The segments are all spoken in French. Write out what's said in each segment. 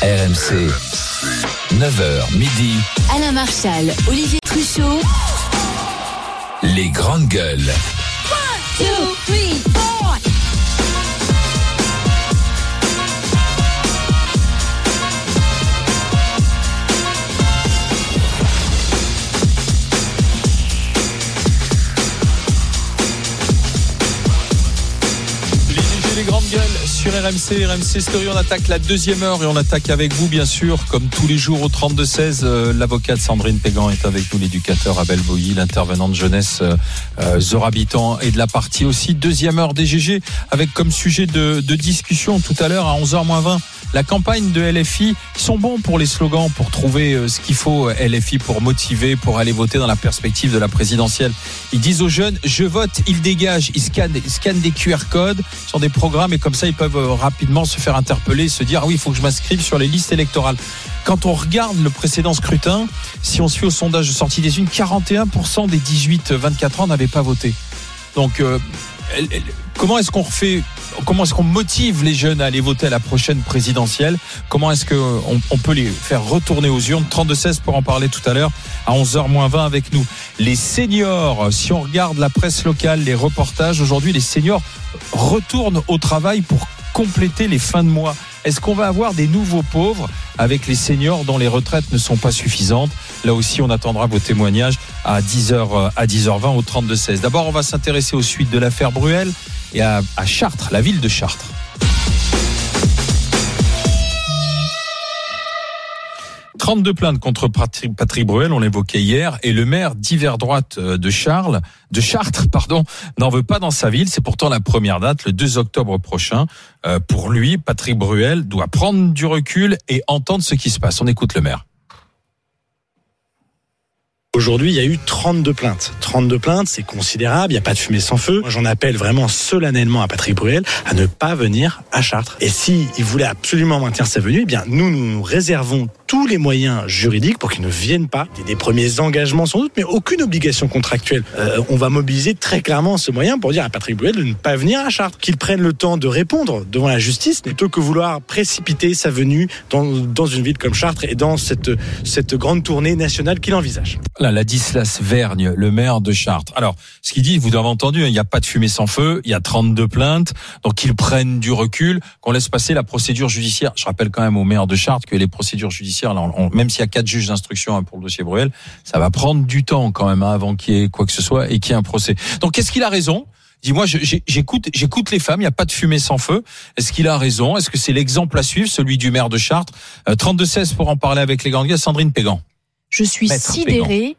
RMC, 9h midi. Alain Marchal, Olivier Truchot. Les grandes gueules. 1, 2, 3, 4. Les grandes gueules sur RMC Story. On attaque la deuxième heure et on attaque avec vous, bien sûr, comme tous les jours au 32-16. L'avocate Sandrine Pégan est avec nous, l'éducateur Abel Boilly, l'intervenant de jeunesse Zora Bitan et de la partie aussi. Deuxième heure des GG avec comme sujet de discussion tout à l'heure à 11h-20. La campagne de LFI, ils sont bons pour les slogans, pour trouver ce qu'il faut, LFI, pour motiver, pour aller voter dans la perspective de la présidentielle. Ils disent aux jeunes, je vote, ils dégagent, ils scannent des QR codes sur des programmes et comme ça, ils peuvent rapidement se faire interpeller, se dire, ah oui, il faut que je m'inscrive sur les listes électorales. Quand on regarde le précédent scrutin, si on se fie au sondage de sortie des urnes, 41% des 18-24 ans n'avaient pas voté. Donc, comment est-ce qu'on motive les jeunes à aller voter à la prochaine présidentielle? Comment est-ce qu'on peut les faire retourner aux urnes? 32-16 pour en parler tout à l'heure à 11h-20 avec nous. Les seniors, si on regarde la presse locale, les reportages, aujourd'hui les seniors retournent au travail pour compléter les fins de mois. Est-ce qu'on va avoir des nouveaux pauvres avec les seniors dont les retraites ne sont pas suffisantes? Là aussi, on attendra vos témoignages à 10h20 au 32-16. D'abord, on va s'intéresser aux suites de l'affaire Bruel et à Chartres, la ville de Chartres. « 32 plaintes contre Patrick Bruel, on l'évoquait hier, et le maire d'hiver droite de Chartres, n'en veut pas dans sa ville. C'est pourtant la première date, le 2 octobre prochain. Pour lui, Patrick Bruel doit prendre du recul et entendre ce qui se passe. On écoute le maire. Aujourd'hui, il y a eu 32 plaintes. 32 plaintes, c'est considérable, il n'y a pas de fumée sans feu. Moi, j'en appelle vraiment solennellement à Patrick Bruel à ne pas venir à Chartres. Et s'il voulait absolument maintenir sa venue, eh bien, nous réservons tous les moyens juridiques pour qu'il ne vienne pas. Des premiers engagements sans doute, mais aucune obligation contractuelle. On va mobiliser très clairement ce moyen pour dire à Patrick Bruel de ne pas venir à Chartres. Qu'il prenne le temps de répondre devant la justice, plutôt que vouloir précipiter sa venue dans une ville comme Chartres et dans cette grande tournée nationale qu'il envisage. Ladislas Vergne, le maire de Chartres. Alors, ce qu'il dit, vous avez entendu, il n'y a pas de fumée sans feu, il y a 32 plaintes, donc qu'ils prennent du recul, qu'on laisse passer la procédure judiciaire. Je rappelle quand même au maire de Chartres que les procédures judiciaires, là, même s'il y a 4 juges d'instruction pour le dossier Bruel, ça va prendre du temps quand même avant qu'il y ait quoi que ce soit et qu'il y ait un procès. Donc, qu'est-ce qu'il a raison? Dis-moi, j'écoute les femmes, il n'y a pas de fumée sans feu. Est-ce qu'il a raison? Est-ce que c'est l'exemple à suivre, celui du maire de Chartres? 32-16 pour en parler avec les grandes gueules, Sandrine Pégan. Je suis sidérée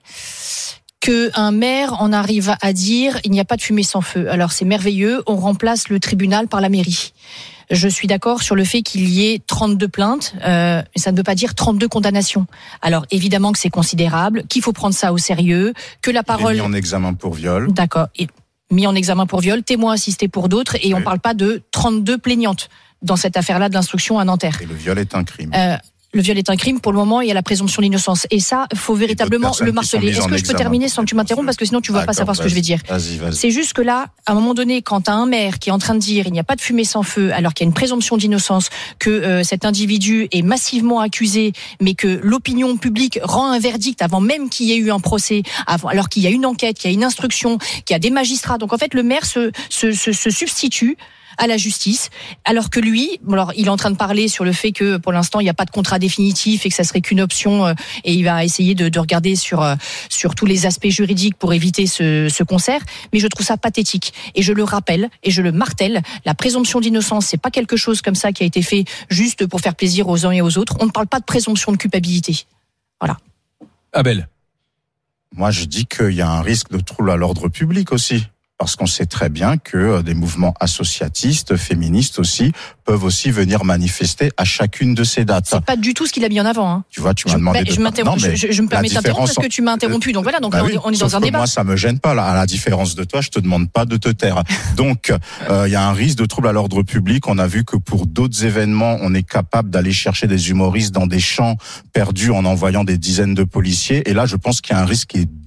qu'un maire en arrive à dire il n'y a pas de fumée sans feu. Alors c'est merveilleux, on remplace le tribunal par la mairie. Je suis d'accord sur le fait qu'il y ait 32 plaintes, mais ça ne veut pas dire 32 condamnations. Alors évidemment que c'est considérable, qu'il faut prendre ça au sérieux, que la parole... Il est mis en examen pour viol. D'accord, et mis en examen pour viol, témoin assisté pour d'autres, et on ne parle pas de 32 plaignantes dans cette affaire-là de l'instruction à Nanterre. Et le viol est un crime. Le viol est un crime, pour le moment, il y a la présomption d'innocence. Et ça, il faut véritablement le marteler. Est-ce que je peux terminer sans que tu m'interrompes, parce que sinon tu ne vas pas savoir ce que je vais dire. Vas-y. C'est juste que là, à un moment donné, quand tu as un maire qui est en train de dire il n'y a pas de fumée sans feu, alors qu'il y a une présomption d'innocence, que cet individu est massivement accusé, mais que l'opinion publique rend un verdict avant même qu'il y ait eu un procès, alors qu'il y a une enquête, qu'il y a une instruction, qu'il y a des magistrats. Donc en fait, le maire se substitue à la justice, alors que lui, alors il est en train de parler sur le fait que pour l'instant il n'y a pas de contrat définitif et que ça serait qu'une option, et il va essayer de regarder sur tous les aspects juridiques pour éviter ce concert. Mais je trouve ça pathétique, et je le rappelle et je le martèle, la présomption d'innocence, c'est pas quelque chose comme ça qui a été fait juste pour faire plaisir aux uns et aux autres. On ne parle pas de présomption de culpabilité. Voilà. Abel. Moi je dis qu'il y a un risque de trouble à l'ordre public aussi. Parce qu'on sait très bien que des mouvements associatistes, féministes aussi, peuvent aussi venir manifester à chacune de ces dates. C'est pas du tout ce qu'il a mis en avant. Hein. Tu vois, tu m'as demandé de... Je me permets de t'interrompre parce que tu m'as interrompu. Donc voilà, on est dans un débat. Moi, ça me gêne pas. À la différence de toi, je te demande pas de te taire. Donc, il y a un risque de trouble à l'ordre public. On a vu que pour d'autres événements, on est capable d'aller chercher des humoristes dans des champs perdus en envoyant des dizaines de policiers. Et là, je pense qu'il y a un risque qui est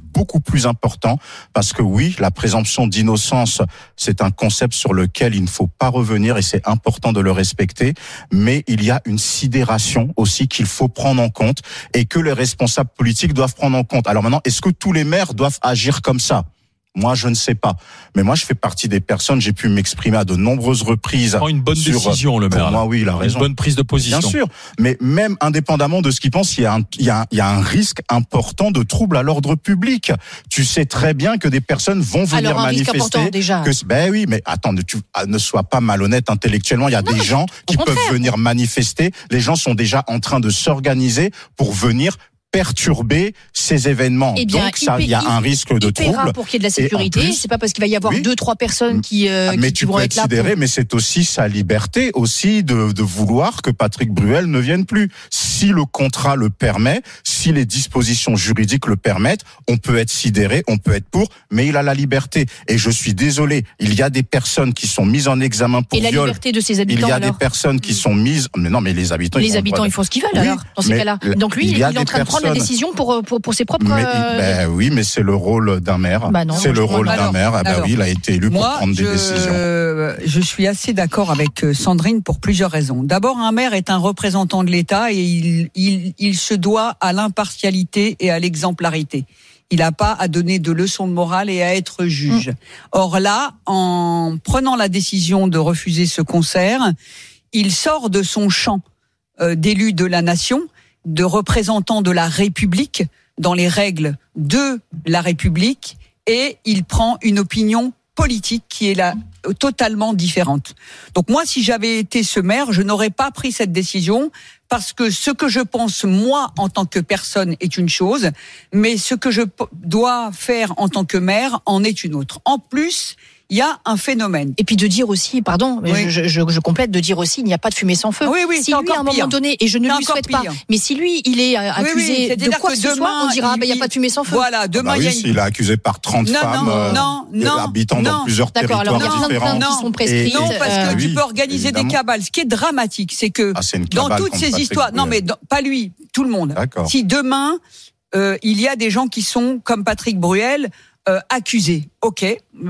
beaucoup plus important, parce que oui, la présomption d'innocence, c'est un concept sur lequel il ne faut pas revenir et c'est important de le respecter, mais il y a une sidération aussi qu'il faut prendre en compte et que les responsables politiques doivent prendre en compte. Alors maintenant, est-ce que tous les maires doivent agir comme ça ? Moi, je ne sais pas. Mais moi, je fais partie des personnes, j'ai pu m'exprimer à de nombreuses reprises. Prend une bonne décision, le maire. Pour moi, oui, il a raison. Une bonne prise de position. Bien sûr. Mais même indépendamment de ce qu'il pense, il y a un risque important de trouble à l'ordre public. Tu sais très bien que des personnes vont venir manifester. Risque important, déjà. Ben oui, mais attends, ne sois pas malhonnête intellectuellement. Il y a des gens qui peuvent venir manifester. Les gens sont déjà en train de s'organiser pour venir perturber ces événements. Eh bien, donc il y a un risque de trouble. Pour qu'il y ait de la sécurité, c'est pas parce qu'il va y avoir 2-3 personnes qui vont être là. Mais c'est aussi sa liberté aussi de vouloir que Patrick Bruel ne vienne plus. Si le contrat le permet, si les dispositions juridiques le permettent, on peut être sidéré, on peut être pour, mais il a la liberté. Et je suis désolé, il y a des personnes qui sont mises en examen pour viol. Et la liberté de ses habitants, il y a des personnes qui sont mises... Mais non, mais les habitants... Les habitants, ils font ce qu'ils veulent, alors, dans ces cas-là. Donc lui, il est en train de prendre la décision pour ses propres... oui, mais c'est le rôle d'un maire. C'est le rôle d'un maire. Oui, il a été élu pour prendre des décisions. Je suis assez d'accord avec Sandrine pour plusieurs raisons. D'abord, un maire est un représentant de l'État et il se doit à l'impartialité et à l'exemplarité. Il n'a pas à donner de leçons de morale et à être juge. Or là, en prenant la décision de refuser ce concert, il sort de son champ d'élu de la nation, de représentant de la République, dans les règles de la République, et il prend une opinion politique qui est là totalement différente. Donc moi, si j'avais été ce maire, je n'aurais pas pris cette décision, parce que ce que je pense, moi, en tant que personne, est une chose, mais ce que je dois faire en tant que maire en est une autre. En plus, il y a un phénomène. Et puis de dire aussi, pardon, je complète, de dire aussi, il n'y a pas de fumée sans feu. Oui, si lui, à un moment donné, et je ne lui souhaite pas, mais si lui, il est accusé de quoi que ce soit, on dira, il n'y a pas de fumée sans feu. Voilà, demain, il y a s'il est accusé par 30 femmes, habitant dans plusieurs territoires différents. Qui sont prescrites. Non, parce que tu peux organiser des cabales. Ce qui est dramatique, c'est que dans toutes ces histoires, non, mais pas lui, tout le monde. Si demain, il y a des gens qui sont, comme Patrick Bruel, accusés. Ok,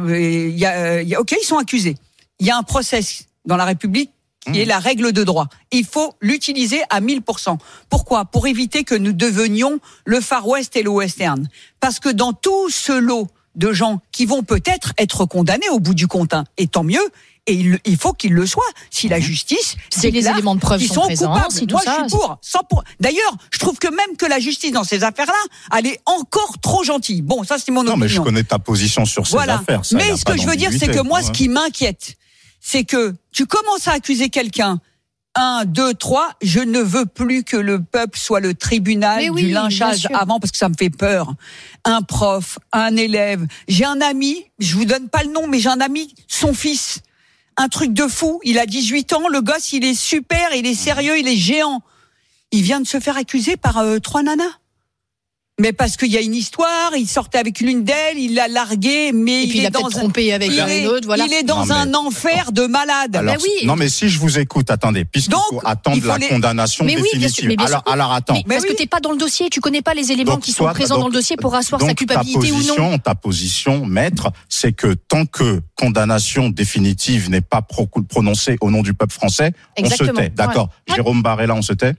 ils sont accusés. Il y a un process dans la République qui est la règle de droit. Il faut l'utiliser à 1000%. Pourquoi ? Pour éviter que nous devenions le Far West et le Western. Parce que dans tout ce lot de gens qui vont peut-être être condamnés au bout du compte, et tant mieux, et il faut qu'ils le soient. Si la justice, c'est les éléments de preuve sont présents, coupables. Si tout moi, ça, je suis pour. D'ailleurs, je trouve que même que la justice dans ces affaires-là, elle est encore trop gentille. Bon, ça, c'est mon opinion. Non, mais je connais ta position sur ces affaires. Ça, mais ce que je veux dire, c'est que moi, ce qui m'inquiète, c'est que tu commences à accuser quelqu'un. 1, 2, 3, je ne veux plus que le peuple soit le tribunal du lynchage avant, parce que ça me fait peur. Un prof, un élève. J'ai un ami, je vous donne pas le nom, mais j'ai un ami, son fils, un truc de fou, il a 18 ans, le gosse, il est super, il est sérieux, il est géant. Il vient de se faire accuser par 3 nanas. Mais parce qu'il y a une histoire, il sortait avec l'une d'elles, il l'a larguée, mais il est dans trompé avec une autre, voilà. Il est dans un enfer de malade. Alors, non, mais si je vous écoute, attendez, puisqu'il faut attendre la condamnation définitive. Alors attends. Mais parce que t'es pas dans le dossier, tu connais pas les éléments qui sont présents dans le dossier pour asseoir sa culpabilité ou non. Ta position, maître, c'est que tant que condamnation définitive n'est pas prononcée au nom du peuple français, on se tait. D'accord. Jérôme Barella, on se tait?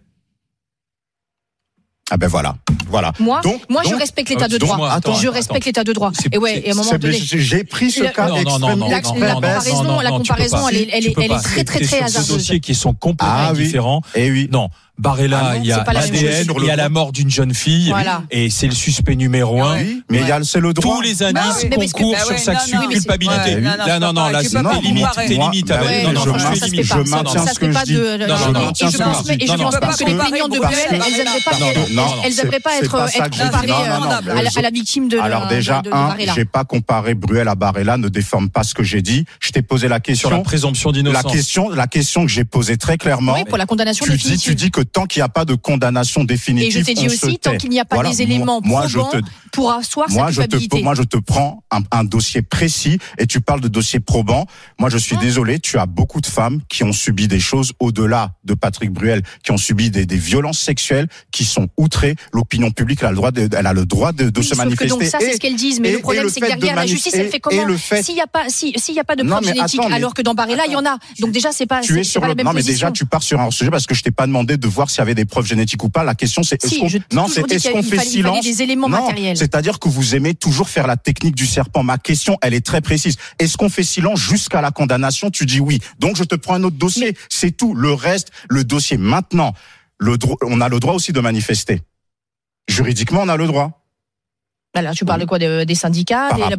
Ah ben voilà. Moi, je respecte l'état de droit. Je respecte l'état de droit. Et à un moment donné, j'ai pris ce cas extrêmement. La comparaison, elle est très très hasardeuse. Deux dossiers qui sont complètement différents. Non. Barella, il y a l'ADN, il y a la mort d'une jeune fille, et c'est le suspect numéro 1. Mais c'est le droit. Tous les indices concourent sur sa culpabilité. Non, là, c'est tes limites. Je maintiens ce que je dis. Et je pense pas que les plaignants de Bruel, elles n'aimeraient pas être comparées à la victime de Barella. Alors déjà, j'ai pas comparé Bruel à Barella, ne déforme pas ce que j'ai dit. Je t'ai posé la question. Sur la présomption d'innocence. La question que j'ai posée très clairement. Oui, pour la condamnation définitive. Tu dis que tant qu'il n'y a pas de condamnation définitive, et je t'ai dit aussi, tant qu'il n'y a pas des éléments probants pour asseoir sa culpabilité. Moi, je te prends un dossier précis et tu parles de dossier probant. Moi, je suis désolé, tu as beaucoup de femmes qui ont subi des choses au-delà de Patrick Bruel, qui ont subi des violences sexuelles, qui sont outrées. L'opinion publique, elle a le droit de se manifester. Donc ça, c'est ce qu'elles disent. Mais le problème, c'est que derrière, la justice, elle fait comment? S'il n'y a pas de preuves génétiques, alors que dans Barella, il y en a. Donc déjà, c'est pas la même position. Non, mais déjà, tu pars sur un sujet parce que je t'ai pas demandé de voir s'il y avait des preuves génétiques ou pas. La question, c'est est-ce qu'on fait silence? Des éléments matériels. C'est-à-dire que vous aimez toujours faire la technique du serpent. Ma question, elle est très précise. Est-ce qu'on fait silence jusqu'à la condamnation? Tu dis oui. Donc, je te prends un autre dossier. C'est tout. Le reste, le dossier. Maintenant, on a le droit aussi de manifester. Juridiquement, on a le droit. Alors, tu parles de quoi, des syndicats? Venez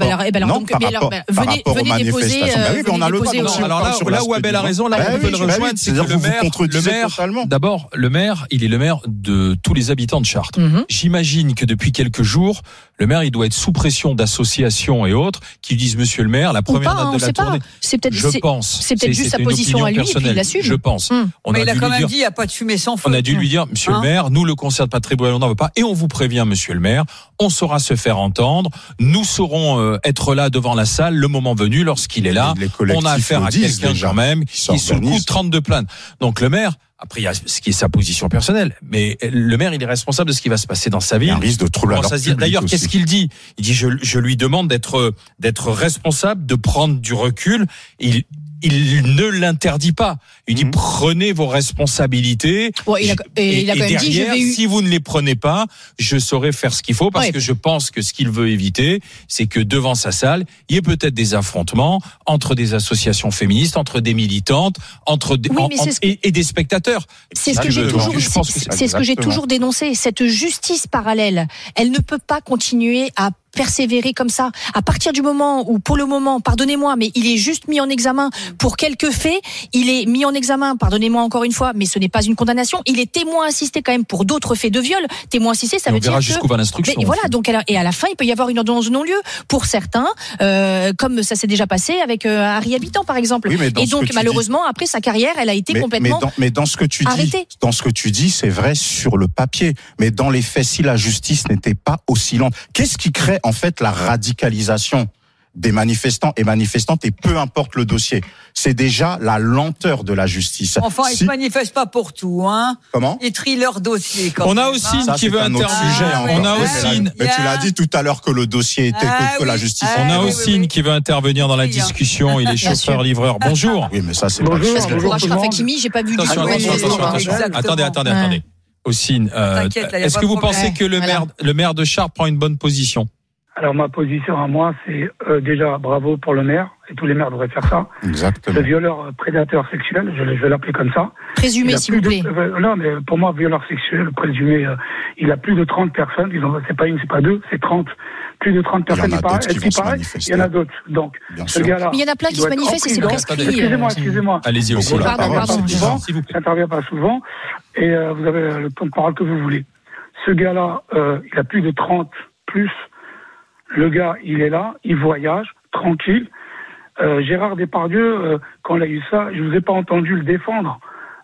déposer. On a le droit. Alors là où Abel a raison, là, on peut le rejoindre, c'est que le maire, il est le maire de tous les habitants de Chartres. J'imagine que depuis quelques jours, le maire, il doit être sous pression d'associations et autres qui disent, monsieur le maire, la première date de la tournée. C'est peut-être juste sa position à lui, et puis il l'assume. Je pense. Mais il a quand même dit, il n'y a pas de fumée sans feu. On a dû lui dire, monsieur le maire, nous, le concert de Patrick Bruel, on n'en veut pas. Et on vous prévient, monsieur le maire, on saura se faire entendre. Nous saurons être là devant la salle le moment venu, lorsqu'il est là. On a affaire à quelqu'un quand même qui est sous le coup de 32 plaintes. Donc le maire, après il y a ce qui est sa position personnelle, mais le maire, il est responsable de ce qui va se passer dans sa ville. Il y a un risque de trouble à l'ordre public. D'ailleurs, qu'est-ce qu'il dit? Il dit je lui demande d'être responsable, de prendre du recul. Il ne l'interdit pas. Il dit prenez vos responsabilités. Il a quand même dit si vous ne les prenez pas, je saurai faire ce qu'il faut parce que je pense que ce qu'il veut éviter, c'est que devant sa salle, il y ait peut-être des affrontements entre des associations féministes, entre des militantes, et des spectateurs. C'est ce que j'ai toujours dénoncé. Cette justice parallèle, elle ne peut pas continuer à persévérer comme ça. À partir du moment où, pour le moment, pardonnez-moi, mais il est juste mis en examen pour quelques faits, il est mis en examen, pardonnez-moi encore une fois, mais ce n'est pas une condamnation, il est témoin assisté quand même pour d'autres faits de viol. Témoin assisté, ça veut dire que... jusqu'où va l'instruction. Et voilà, donc, et à la fin, il peut y avoir une ordonnance de non-lieu pour certains, comme ça s'est déjà passé avec Harry Habitant, par exemple. Oui, et donc, malheureusement, après sa carrière, elle a été complètement dans ce que tu arrêtée. Dans ce que tu dis, c'est vrai sur le papier, mais dans les faits, si la justice n'était pas aussi lente, qu'est-ce qui crée en fait la radicalisation des manifestants et manifestantes, et peu importe le dossier, c'est déjà la lenteur de la justice. Enfin, ils se manifestent pas pour tout, hein. Comment? Ils trient leur dossier. On a aussi qui veut intervenir. On a aussi. Mais tu l'as dit tout à l'heure que le dossier était que la justice. On a aussi qui veut intervenir dans la discussion. Il est chauffeur-livreur. Bonjour. Oui, mais ça c'est. Parce que pour Achraf Hakimi, j'ai pas vu du tout. Attendez. Ossine, est-ce que vous pensez que le maire de Chartres prend une bonne position? Alors ma position à moi, c'est déjà bravo pour le maire, et tous les maires devraient faire ça. Exactement. Le violeur prédateur sexuel, je vais l'appeler comme ça. Présumé, s'il vous plaît. Non, mais pour moi, violeur sexuel, présumé, il a plus de 30 personnes, c'est pas une, c'est pas deux, c'est 30. Plus de 30 personnes il y en a d'autres. Donc, ce gars-là. Mais il y en a plein qui se manifestent et c'est prescrit. Excusez-moi. Allez-y, aussi. Pardon. J'interviens pas souvent. Et vous avez le temps de parole que vous voulez. Ce gars-là, il a plus de 30 plus. Le gars, il est là, il voyage, tranquille. Gérard Depardieu, quand il a eu ça, je vous ai pas entendu le défendre.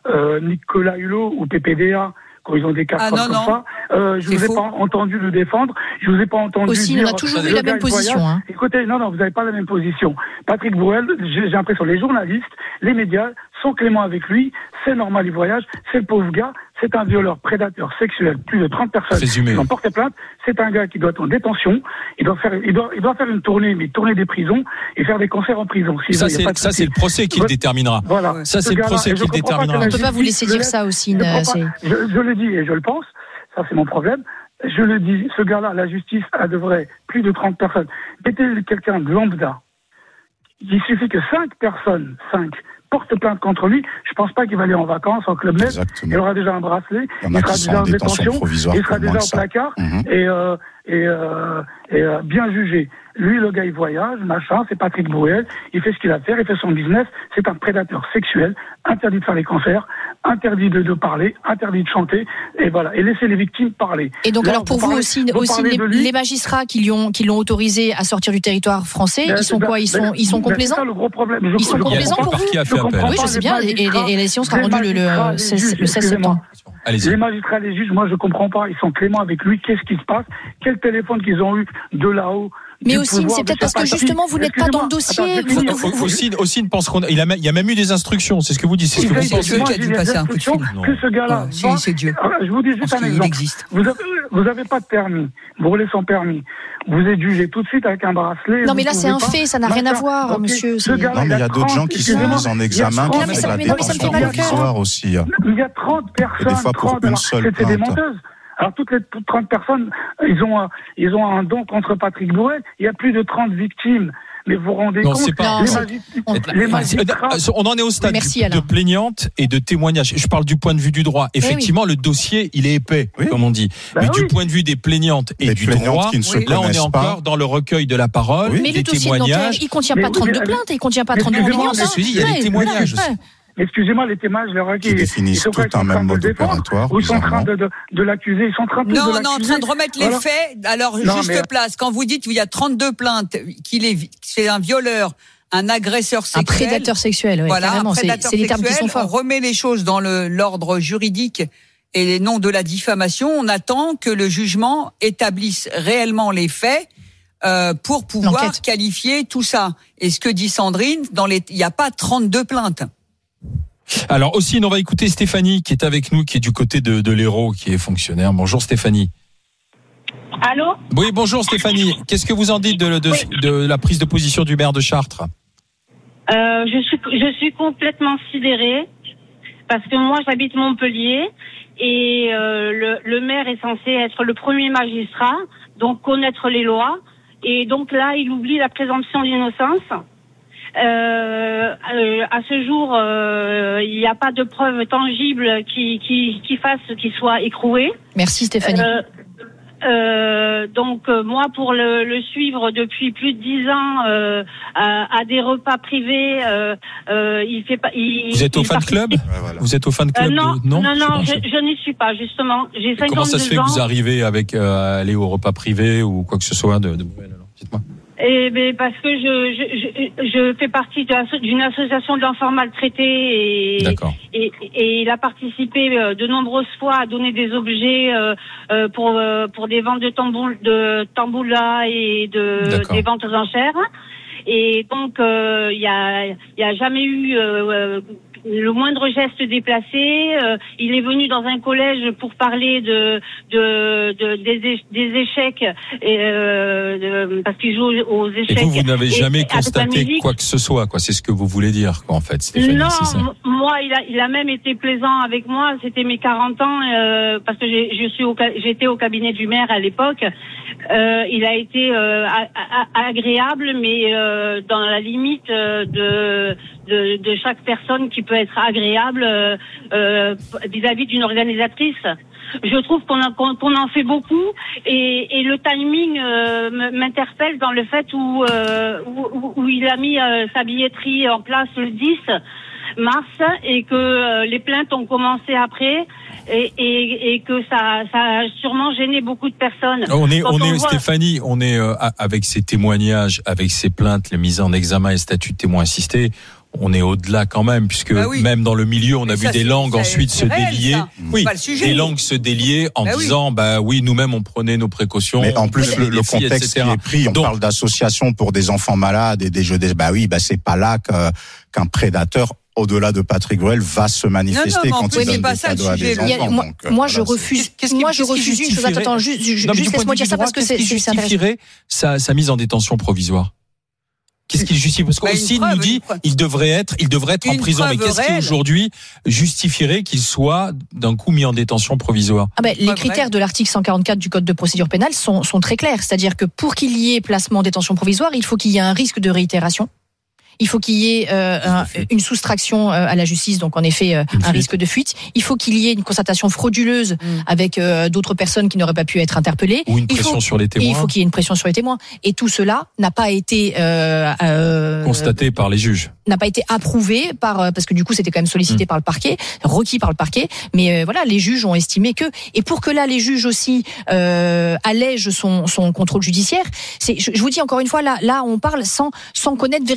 Nicolas Hulot ou PPDA, quand ils ont des cas comme ça, je vous ai pas entendu le défendre. Je vous ai pas entendu aussi, dire... on a toujours eu la même position. Hein. Écoutez, non, vous n'avez pas la même position. Patrick Bruel, j'ai l'impression, les journalistes, les médias sont cléments avec lui. C'est normal, il voyage. C'est le pauvre gars. C'est un violeur prédateur sexuel. Plus de 30 personnes qui ont porté plainte. C'est un gars qui doit être en détention. Il doit faire une tournée, mais tournée des prisons et faire des concerts en prison. Ça, c'est le procès qui le déterminera. Voilà. Ça, c'est le procès qui le déterminera. On ne peut pas vous laisser dire ça aussi. Je le dis et je le pense. Ça, c'est mon problème. Je le dis. Ce gars-là, la justice, elle devrait plus de 30 personnes. Mettez quelqu'un de lambda. Il suffit que 5 personnes, porte plainte contre lui, je pense pas qu'il va aller en vacances en Club Med. Exactement. Il aura déjà un bracelet, il sera déjà en détention, il sera déjà au placard et bien jugé. Lui, le gars, il voyage, machin, c'est Patrick Bruel, il fait ce qu'il a à faire, il fait son business, c'est un prédateur sexuel, interdit de faire les concerts, interdit de parler, interdit de chanter, et voilà, et laisser les victimes parler. Et donc, là, alors pour vous aussi les magistrats qui l'ont autorisé à sortir du territoire français, ils sont quoi? Ils sont complaisants? C'est ça le gros problème. Ils sont complaisants pour vous? Qui a fait appel. Oui, je sais bien, et l'élection sera rendue le 16 septembre. Allez-y. Les magistrats, les juges, moi je comprends pas. Ils sont cléments avec lui. Qu'est-ce qui se passe? Quel téléphone qu'ils ont eu de là-haut? Mais aussi, c'est peut-être parce que justement vous n'êtes pas dans le dossier. Ossine pense qu'il y a même eu des instructions. C'est ce que vous dites. C'est ce que vous pensez. Qui a dû passer un coup de fil. Que ce gars-là. C'est Dieu. Je vous dis juste un exemple. Vous avez pas de permis. Vous roulez sans permis. Vous êtes jugé tout de suite avec un bracelet. Non, mais là, c'est un fait. Ça n'a rien à voir, monsieur. Non, mais il y a d'autres gens qui sont mis en examen qui font la détention provisoire aussi. Il y a 30 personnes. Des fois pour une seule C'est des plainte. menteuses. Alors toutes les 30 personnes, ils ont un don contre Patrick Bruel. Il y a plus de 30 victimes. Mais vous vous rendez compte, c'est pas. les magistrats. On en est au stade Merci, de plaignante et de témoignage. Je parle du point de vue du droit. Effectivement, le dossier, il est épais, comme on dit. Mais du point de vue des plaignantes et du droit, là, on est encore dans le recueil de la parole, mais des le dossier de Nanterre, il contient pas 32 plaintes, il contient pas 32 plaignantes. Il y a des témoignages aussi. Excusez-moi, les témoignages, qui définissent tout un même mode opératoire. Ils sont en train de l'accuser. Ils sont en train de Non, on est en train de remettre les faits. Alors, juste place. Quand vous dites qu'il y a 32 plaintes, c'est un violeur, un agresseur sexuel. Un prédateur sexuel, oui. Voilà, carrément. C'est les termes qui sont forts. On remet les choses dans l'ordre juridique et non de la diffamation. On attend que le jugement établisse réellement les faits. Pour pouvoir qualifier tout ça. Et ce que dit Sandrine, il n'y a pas 32 plaintes. Alors aussi, on va écouter Stéphanie qui est avec nous, qui est du côté de l'Hérault, qui est fonctionnaire. Bonjour Stéphanie. Allô ? Oui, bonjour Stéphanie. Qu'est-ce que vous en dites de la prise de position du maire de Chartres ? Je suis complètement sidérée parce que moi j'habite Montpellier et le maire est censé être le premier magistrat, donc connaître les lois, et donc là il oublie la présomption d'innocence. À ce jour, il n'y a pas de preuves tangibles qui fassent qu'il soit écroué. Merci Stéphanie. Donc moi, pour le suivre depuis plus de 10 ans à des repas privés, il fait pas. Vous êtes au fan club ? Vous êtes au fan club Non, je n'y suis pas justement. J'ai 52 ans. Comment ça se fait que vous arrivez à aller au repas privé ou quoi que ce soit de Bruel, alors ? Dites-moi. Eh ben parce que je fais partie d'une association d'enfants maltraités et il a participé de nombreuses fois à donner des objets pour des ventes de tamboula et des ventes aux enchères. Et donc il y a jamais eu le moindre geste déplacé. Il est venu dans un collège pour parler des échecs parce qu'il joue aux échecs. Et vous n'avez jamais constaté quoi que ce soit, quoi. C'est ce que vous voulez dire, quoi, en fait, Stéphanie. Non, c'est ça. moi, il a même été plaisant avec moi. C'était mes 40 ans parce que j'étais au cabinet du maire à l'époque. Il a été agréable, mais dans la limite de chaque personne qui peut être agréable vis-à-vis d'une organisatrice. Je trouve qu'on en fait beaucoup et le timing m'interpelle dans le fait où il a mis sa billetterie en place le 10 mars et que les plaintes ont commencé après et que ça a sûrement gêné beaucoup de personnes. Stéphanie, on est avec ces témoignages, avec ces plaintes, les mises en examen et statut de témoin assisté. On est au-delà quand même, puisque même dans le milieu, on a vu des langues ensuite se délier. Oui, des langues se délier en disant, nous-mêmes, on prenait nos précautions. Mais en plus, le contexte qui est pris, on parle d'associations pour des enfants malades et des jeux c'est pas là qu'un prédateur, au-delà de Patrick Bruel, va se manifester quand il donne des cadeaux à des enfants. Moi, je refuse. Moi, je refuse une chose. Attends, juste laisse-moi dire ça parce que c'est intéressant. Justifierait sa mise en détention provisoire. Qu'est-ce qu'il justifie ? Parce qu'aussi nous dit il devrait être en prison. Mais qu'est-ce qui aujourd'hui justifierait qu'il soit d'un coup mis en détention provisoire ? Les critères de l'article 144 du Code de procédure pénale sont très clairs. C'est-à-dire que pour qu'il y ait placement en détention provisoire, il faut qu'il y ait un risque de réitération. Il faut qu'il y ait une soustraction à la justice, donc en effet un risque de fuite. Il faut qu'il y ait une constatation frauduleuse avec d'autres personnes qui n'auraient pas pu être interpellées. Ou une pression sur les témoins. Il faut qu'il y ait une pression sur les témoins. Et tout cela n'a pas été constaté par les juges. N'a pas été approuvé parce que du coup c'était quand même sollicité par le parquet, requis par le parquet. Mais les juges ont estimé que, et pour que là les juges aussi allègent son contrôle judiciaire, je vous dis encore une fois, là on parle sans connaître véritablement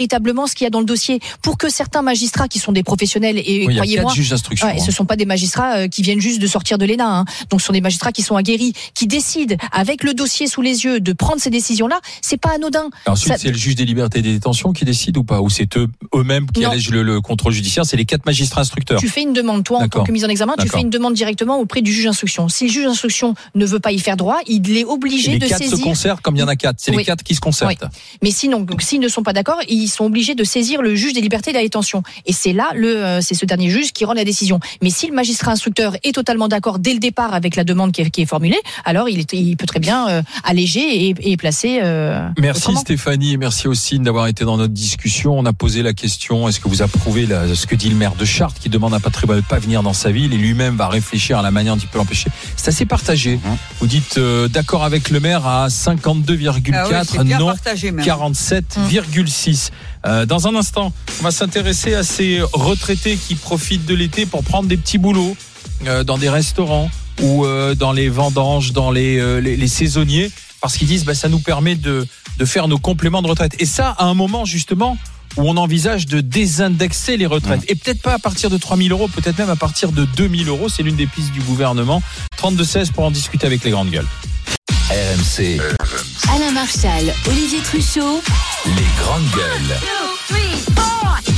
ce qu'il y a dans le dossier pour que certains magistrats qui sont des professionnels et Oui, croyez-moi, il y a 4 juges d'instruction. ce ne sont pas des magistrats qui viennent juste de sortir de l'ENA. Hein. Donc, ce sont des magistrats qui sont aguerris, qui décident avec le dossier sous les yeux de prendre ces décisions-là. C'est pas anodin. Ensuite, c'est le juge des libertés et des détentions qui décide ou pas, ou c'est eux-mêmes qui allègent le contrôle judiciaire. C'est les 4 magistrats instructeurs. Tu fais une demande, toi, en tant que mise en examen, tu fais une demande directement auprès du juge d'instruction. Si le juge d'instruction ne veut pas y faire droit, il est obligé de saisir. Les 4 se concertent, comme il y en a 4. C'est les 4 qui se concertent. Oui. Mais sinon, donc, s'ils ne sont pas d'accord, ils sont obligés de saisir le juge des libertés et de la détention. Et c'est là, c'est ce dernier juge qui rend la décision. Mais si le magistrat instructeur est totalement d'accord dès le départ avec la demande qui est formulée, alors il peut très bien alléger et placer. Merci autrement. Stéphanie, et merci aussi d'avoir été dans notre discussion. On a posé la question, est-ce que vous approuvez ce que dit le maire de Chartres qui demande à Patrick Bruel de ne pas venir dans sa ville et lui-même va réfléchir à la manière dont il peut l'empêcher. C'est assez partagé. Vous dites d'accord avec le maire à 52,4, non partagé, 47,6. Dans un instant, on va s'intéresser à ces retraités qui profitent de l'été pour prendre des petits boulots dans des restaurants ou dans les vendanges, dans les saisonniers, parce qu'ils disent ça nous permet de faire nos compléments de retraite. Et ça, à un moment justement où on envisage de désindexer les retraites. Et peut-être pas à partir de 3 000 euros, peut-être même à partir de 2 000 euros. C'est l'une des pistes du gouvernement. 32-16 pour en discuter avec les grandes gueules. RMC. Alain Marchal, Olivier Truchot. Les grandes gueules. 2, 3, 4.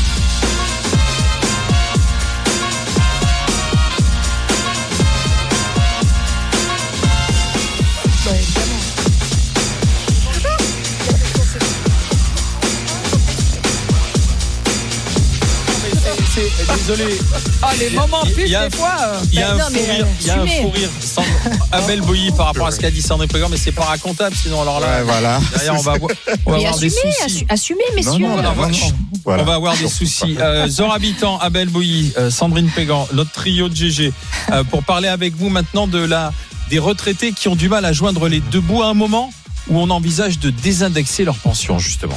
Désolé. Les moments pubs des fois. Il y a un fou rire. Abel Boilly par rapport à ce qu'a dit Sandrine Pégan, mais c'est pas racontable sinon. Alors là, voilà. Derrière, on va avoir des soucis. Assumez, messieurs. On va avoir des soucis. Zora Habitant, Abel Boilly, Sandrine Pégan, notre trio de GG, pour parler avec vous maintenant des retraités qui ont du mal à joindre les deux bouts à un moment où on envisage de désindexer leur pension, justement.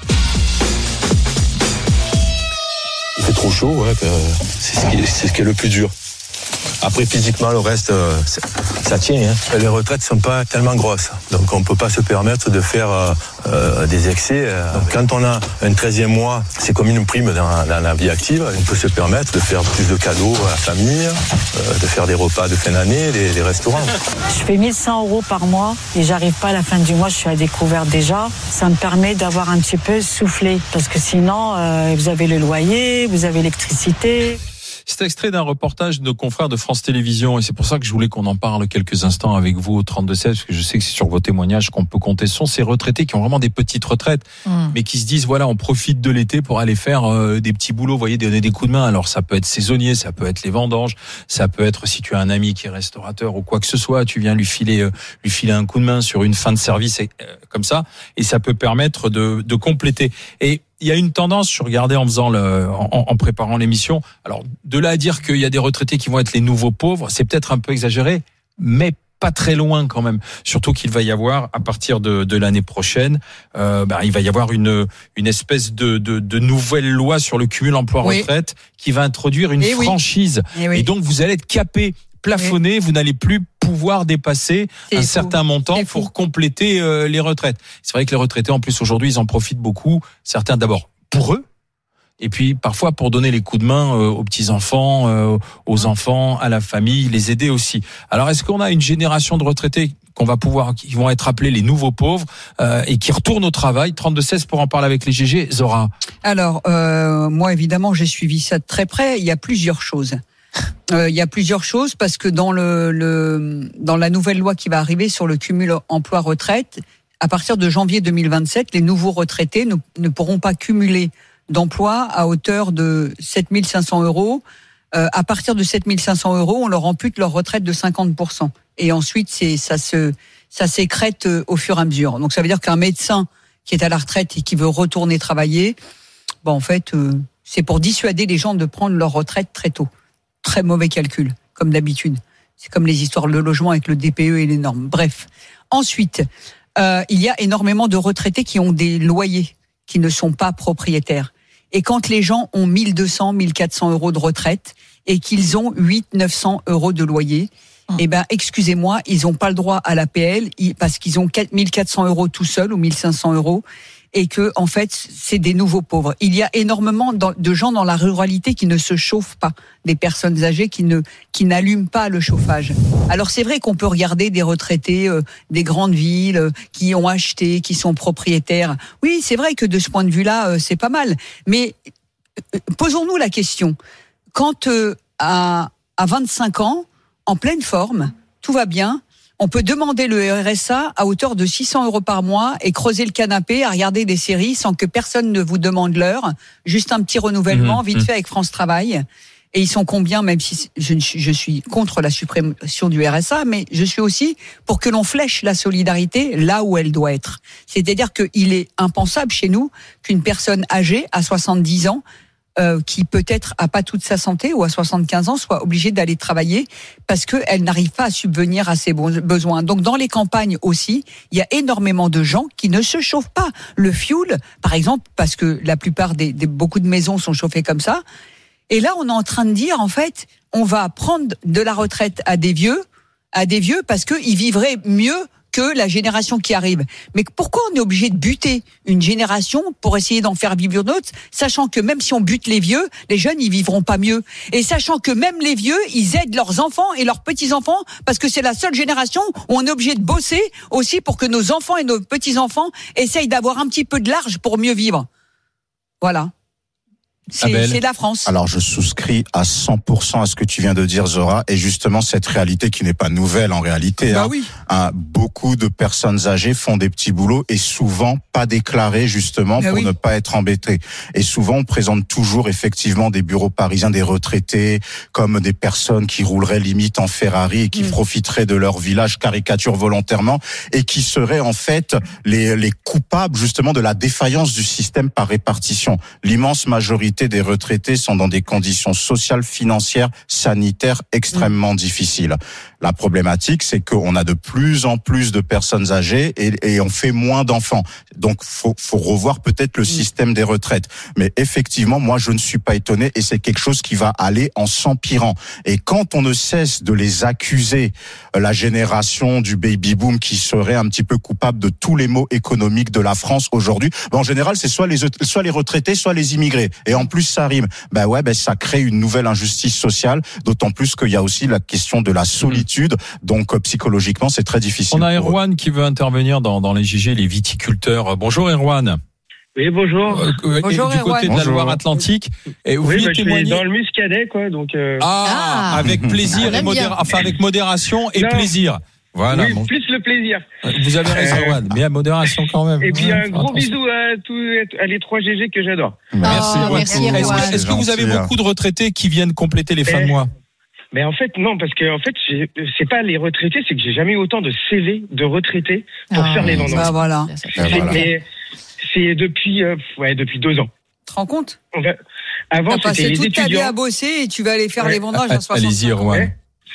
Il fait trop chaud, c'est ce qui est le plus dur. Après, physiquement, le reste, ça tient. Les retraites ne sont pas tellement grosses. Donc, on ne peut pas se permettre de faire des excès. Donc, quand on a un 13e mois, c'est comme une prime dans la vie active. On peut se permettre de faire plus de cadeaux à la famille, de faire des repas de fin d'année, des restaurants. Je fais 1 100 € par mois et j'arrive pas à la fin du mois, je suis à découvert déjà. Ça me permet d'avoir un petit peu soufflé. Parce que sinon, vous avez le loyer, vous avez l'électricité. C'est extrait d'un reportage de nos confrères de France Télévisions et c'est pour ça que je voulais qu'on en parle quelques instants avec vous au 32-16 parce que je sais que c'est sur vos témoignages qu'on peut compter. Ce sont ces retraités qui ont vraiment des petites retraites mais qui se disent on profite de l'été pour aller faire des petits boulots, donner des coups de main. Alors ça peut être saisonnier, ça peut être les vendanges, ça peut être si tu as un ami qui est restaurateur ou quoi que ce soit, tu viens lui filer un coup de main sur une fin de service comme ça et ça peut permettre de compléter. Et il y a une tendance, je regardais en préparant l'émission. Alors, de là à dire qu'il y a des retraités qui vont être les nouveaux pauvres, c'est peut-être un peu exagéré, mais pas très loin quand même. Surtout qu'il va y avoir, à partir de l'année prochaine, il va y avoir une espèce de nouvelle loi sur le cumul emploi-retraite qui va introduire une franchise. Et donc, vous allez être capé, plafonné, vous n'allez plus pouvoir dépasser certain montant pour compléter les retraites. C'est vrai que les retraités, en plus, aujourd'hui, ils en profitent beaucoup. Certains, d'abord, pour eux. Et puis, parfois, pour donner les coups de main aux petits-enfants, aux enfants, à la famille, les aider aussi. Alors, est-ce qu'on a une génération de retraités qui vont être appelés les nouveaux pauvres et qui retournent au travail? 32-16 pour en parler avec les GG. Zora. Alors, moi, évidemment, j'ai suivi ça de très près. Il y a plusieurs choses. Parce que dans la nouvelle loi qui va arriver sur le cumul emploi-retraite, à partir de janvier 2027, les nouveaux retraités ne pourront pas cumuler d'emploi à hauteur de 7 500 €. À partir de 7 500 €, on leur ampute leur retraite de 50%. Et ensuite, ça s'écrète au fur et à mesure. Donc ça veut dire qu'un médecin qui est à la retraite et qui veut retourner travailler, en fait, c'est pour dissuader les gens de prendre leur retraite très tôt. Très mauvais calcul, comme d'habitude. C'est comme les histoires de logement avec le DPE et les normes. Bref. Ensuite, il y a énormément de retraités qui ont des loyers, qui ne sont pas propriétaires. Et quand les gens ont 1 200, 1 400 € de retraite et qu'ils ont 800-900 € de loyer, excusez-moi, ils n'ont pas le droit à l'APL parce qu'ils ont 1 400 € tout seuls ou 1 500 €. et que en fait c'est des nouveaux pauvres. Il y a énormément de gens dans la ruralité qui ne se chauffent pas, des personnes âgées qui n'allument pas le chauffage. Alors c'est vrai qu'on peut regarder des retraités des grandes villes qui ont acheté, qui sont propriétaires. Oui, c'est vrai que de ce point de vue-là, c'est pas mal. Mais posons-nous la question. Quand à 25 ans, en pleine forme, tout va bien, on peut demander le RSA à hauteur de 600 € par mois et creuser le canapé à regarder des séries sans que personne ne vous demande l'heure. Juste un petit renouvellement, vite fait avec France Travail. Et ils sont combien, même si je suis contre la suppression du RSA, mais je suis aussi pour que l'on flèche la solidarité là où elle doit être. C'est-à-dire qu'il est impensable chez nous qu'une personne âgée à 70 ans qui peut-être a pas toute sa santé ou à 75 ans soit obligée d'aller travailler parce qu'elle n'arrive pas à subvenir à ses besoins. Donc dans les campagnes aussi, il y a énormément de gens qui ne se chauffent pas. Le fioul, par exemple, parce que la plupart beaucoup de maisons sont chauffées comme ça. Et là, on est en train de dire, en fait, on va prendre de la retraite à des vieux parce qu'ils vivraient mieux que la génération qui arrive. Mais pourquoi on est obligé de buter une génération pour essayer d'en faire vivre une autre, sachant que même si on bute les vieux, les jeunes, ils vivront pas mieux. Et sachant que même les vieux, ils aident leurs enfants et leurs petits-enfants, parce que c'est la seule génération où on est obligé de bosser aussi pour que nos enfants et nos petits-enfants essayent d'avoir un petit peu de large pour mieux vivre. Voilà. C'est la France. Alors je souscris à 100% à ce que tu viens de dire, Zora, et justement cette réalité qui n'est pas nouvelle en réalité. Oui. Beaucoup de personnes âgées font des petits boulots et souvent pas déclarés justement pour ne pas être embêtés. Et souvent on présente toujours effectivement des bureaux parisiens des retraités comme des personnes qui rouleraient limite en Ferrari et qui profiteraient de leur village, caricature volontairement, et qui seraient en fait les coupables justement de la défaillance du système par répartition. L'immense majorité des retraités sont dans des conditions sociales, financières, sanitaires extrêmement difficiles. La problématique, c'est qu'on a de plus en plus de personnes âgées et on fait moins d'enfants. Donc, faut revoir peut-être le système des retraites. Mais effectivement, moi, je ne suis pas étonné et c'est quelque chose qui va aller en s'empirant. Et quand on ne cesse de les accuser, la génération du baby-boom qui serait un petit peu coupable de tous les maux économiques de la France aujourd'hui, en général, c'est soit les retraités, soit les immigrés. Et en plus, ça rime. Ça crée une nouvelle injustice sociale, d'autant plus qu'il y a aussi la question de la solitude. Donc, psychologiquement, c'est très difficile. On a Erwan qui veut intervenir dans les JG, les viticulteurs. Bonjour Erwan. Oui, bonjour. Bonjour, du côté de la Loire-Atlantique. Et vous vouliez témoigner dans le Muscadet, quoi. Donc. Avec plaisir et avec modération et plaisir. Voilà. Oui, plus le plaisir. Vous avez raison, Erwan, mais à modération quand même. Et puis un gros bisou à les 3 GG que j'adore. Merci, Erwan. Est-ce que vous avez beaucoup de retraités qui viennent compléter les fins de mois? Mais en fait, non, parce que en fait, c'est pas les retraités, c'est que j'ai jamais eu autant de CV de retraités pour faire les vendanges. Voilà. C'est depuis 2 ans. Tu te rends compte? Avant, t'as c'était passé les toute ta vie étudiants. à bosser et tu vas aller faire les vendanges à 65 ans. Allez-y, Erwan.